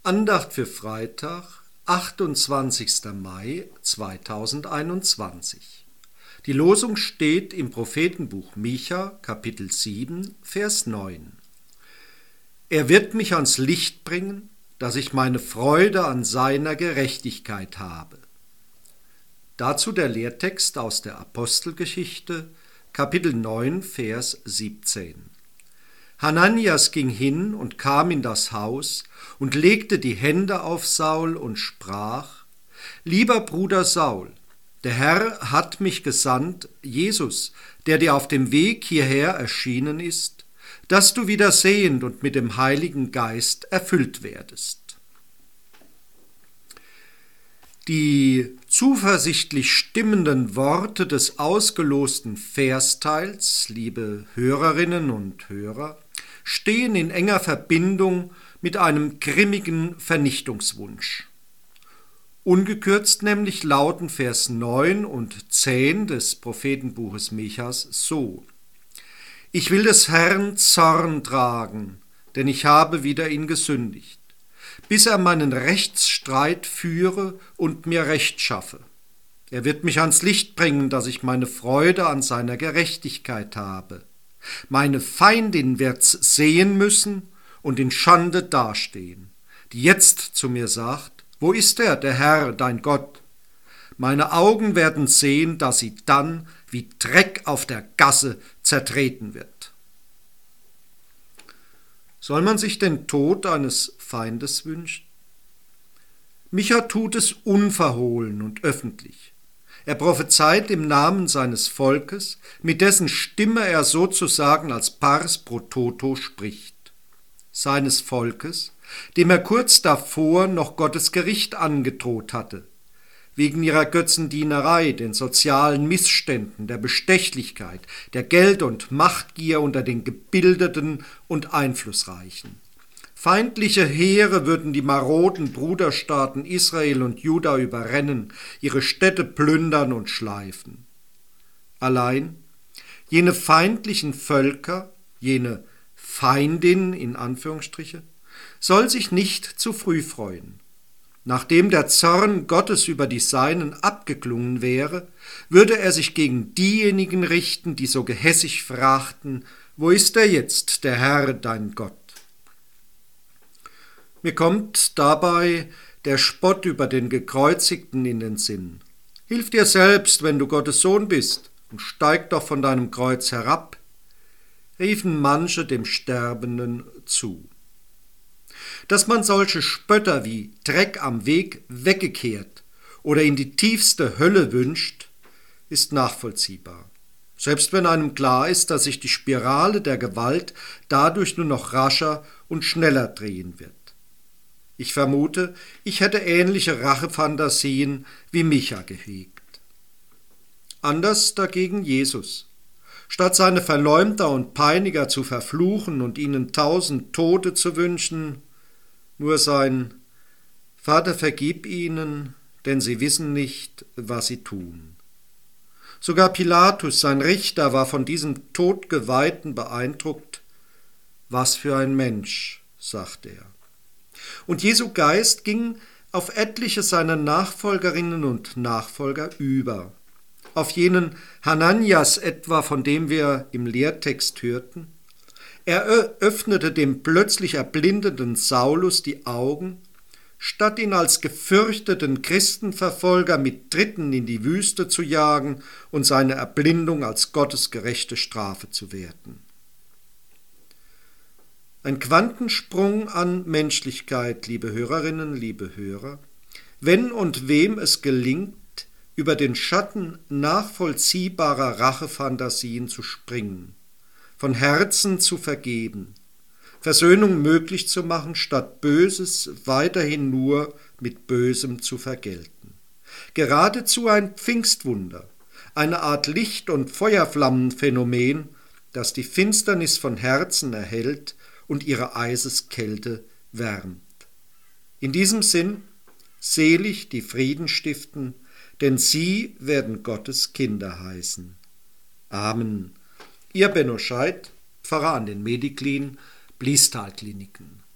Andacht für Freitag, 28. Mai 2021. Die Losung steht im Prophetenbuch Micha, Kapitel 7, Vers 9. Er wird mich ans Licht bringen, dass ich meine Freude an seiner Gerechtigkeit habe. Dazu der Lehrtext aus der Apostelgeschichte, Kapitel 9, Vers 17. Hananias ging hin und kam in das Haus und legte die Hände auf Saul und sprach: Lieber Bruder Saul, der Herr hat mich gesandt, Jesus, der dir auf dem Weg hierher erschienen ist, dass du wieder sehend und mit dem Heiligen Geist erfüllt werdest. Die zuversichtlich stimmenden Worte des ausgelosten Versteils, liebe Hörerinnen und Hörer, stehen in enger Verbindung mit einem grimmigen Vernichtungswunsch. Ungekürzt nämlich lauten Vers 9 und 10 des Prophetenbuches Michas so: Ich will des Herrn Zorn tragen, denn ich habe wider ihn gesündigt, bis er meinen Rechtsstreit führe und mir Recht schaffe. Er wird mich ans Licht bringen, dass ich meine Freude an seiner Gerechtigkeit habe. Meine Feindin wird's sehen müssen und in Schande dastehen, die jetzt zu mir sagt: Wo ist er, der Herr, dein Gott? Meine Augen werden sehen, dass sie dann wie Dreck auf der Gasse zertreten wird. Soll man sich den Tod eines Feindes wünschen? Micha tut es unverhohlen und öffentlich. Er prophezeit im Namen seines Volkes, mit dessen Stimme er sozusagen als Pars pro toto spricht. Seines Volkes, dem er kurz davor noch Gottes Gericht angedroht hatte, wegen ihrer Götzendienerei, den sozialen Missständen, der Bestechlichkeit, der Geld- und Machtgier unter den Gebildeten und Einflussreichen. Feindliche Heere würden die maroden Bruderstaaten Israel und Juda überrennen, ihre Städte plündern und schleifen. Allein jene feindlichen Völker, jene Feindin in Anführungsstriche, soll sich nicht zu früh freuen. Nachdem der Zorn Gottes über die Seinen abgeklungen wäre, würde er sich gegen diejenigen richten, die so gehässig fragten: Wo ist er jetzt, der Herr, dein Gott? Mir kommt dabei der Spott über den Gekreuzigten in den Sinn. Hilf dir selbst, wenn du Gottes Sohn bist, und steig doch von deinem Kreuz herab, riefen manche dem Sterbenden zu. Dass man solche Spötter wie Dreck am Weg weggekehrt oder in die tiefste Hölle wünscht, ist nachvollziehbar. Selbst wenn einem klar ist, dass sich die Spirale der Gewalt dadurch nur noch rascher und schneller drehen wird. Ich vermute, ich hätte ähnliche Rachefantasien wie Micha gehegt. Anders dagegen Jesus. Statt seine Verleumder und Peiniger zu verfluchen und ihnen 1000 Tote zu wünschen, nur sein: Vater, vergib ihnen, denn sie wissen nicht, was sie tun. Sogar Pilatus, sein Richter, war von diesem Todgeweihten beeindruckt. Was für ein Mensch, sagte er. Und Jesu Geist ging auf etliche seiner Nachfolgerinnen und Nachfolger über. Auf jenen Hananias etwa, von dem wir im Lehrtext hörten. Er öffnete dem plötzlich erblindeten Saulus die Augen, statt ihn als gefürchteten Christenverfolger mit Tritten in die Wüste zu jagen und seine Erblindung als Gottes gerechte Strafe zu werten. Ein Quantensprung an Menschlichkeit, liebe Hörerinnen, liebe Hörer, wenn und wem es gelingt, über den Schatten nachvollziehbarer Rachefantasien zu springen, von Herzen zu vergeben, Versöhnung möglich zu machen, statt Böses weiterhin nur mit Bösem zu vergelten. Geradezu ein Pfingstwunder, eine Art Licht- und Feuerflammenphänomen, das die Finsternis von Herzen erhellt und ihre Eiseskälte wärmt. In diesem Sinn, selig die Frieden stiften, denn sie werden Gottes Kinder heißen. Amen. Ihr Benno Scheidt, Pfarrer an den Mediklin, Bliestal-Kliniken.